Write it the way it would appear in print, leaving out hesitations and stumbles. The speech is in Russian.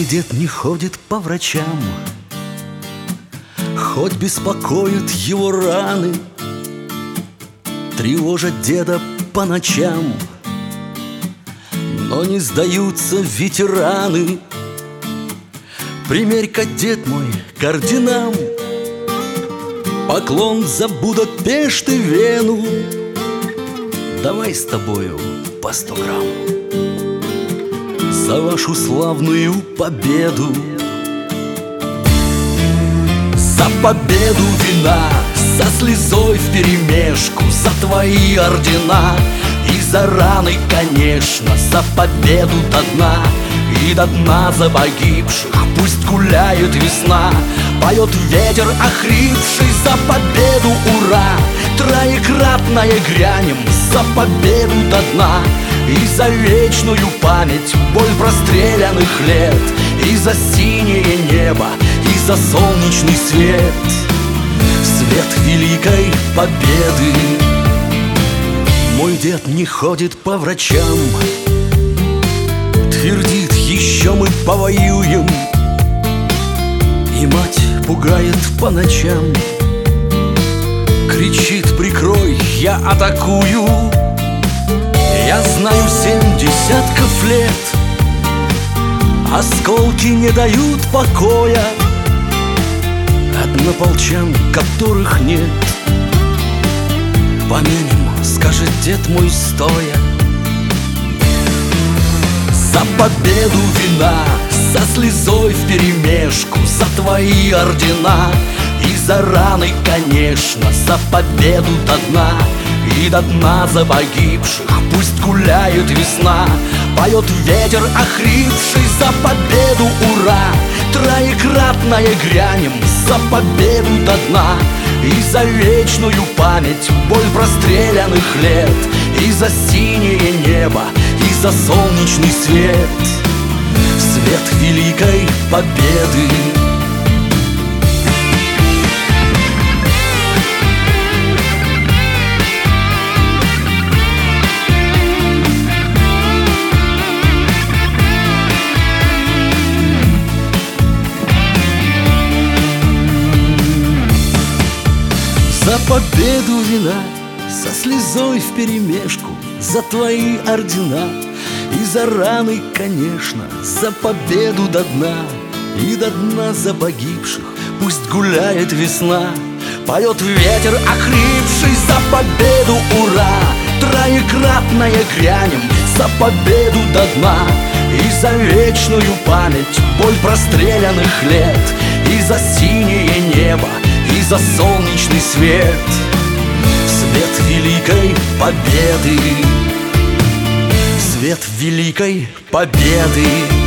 дед не ходит по врачам, хоть беспокоят его раны, тревожат деда по ночам, но не сдаются ветераны. Примерь-ка, дед мой, к орденам поклон за Будапешт и Вену. Давай с тобою по 100 грамм за вашу славную победу. За победу вина, со слезой вперемешку, за твои ордена и за раны, конечно, за победу до дна и до дна за погибших. Пусть гуляет весна, поет ветер охрипший. За победу ура, троекратное грянем, за победу до дна и за вечную память, боль простреленных лет, и за синее небо, и за солнечный свет, свет великой победы. Мой дед не ходит по врачам, твердит: еще мы повоюем. И мать пугает по ночам, кричит: прикрой, я атакую. Я знаю 7 десятков лет, осколки не дают покоя однополчан, которых нет. Помянем, скажет дед мой стоя. За победу вина, со слезой вперемешку, за твои ордена и за раны, конечно, за победу до дна и до дна за погибших. Пусть гуляет весна, поет ветер охрипший. За победу ура, троекратное грянем, за победу до дна и за вечную память, боль простреленных лет, и за синее небо, и за солнечный свет, свет великой победы. За победу вина, со слезой вперемешку, за твои ордена и за раны, конечно, за победу до дна и до дна за погибших. Пусть гуляет весна, поет ветер охрипший. За победу ура, троекратное грянем, за победу до дна и за вечную память, боль простреленных лет, и за синее небо, и за солнечный свет, свет великой победы, свет великой победы.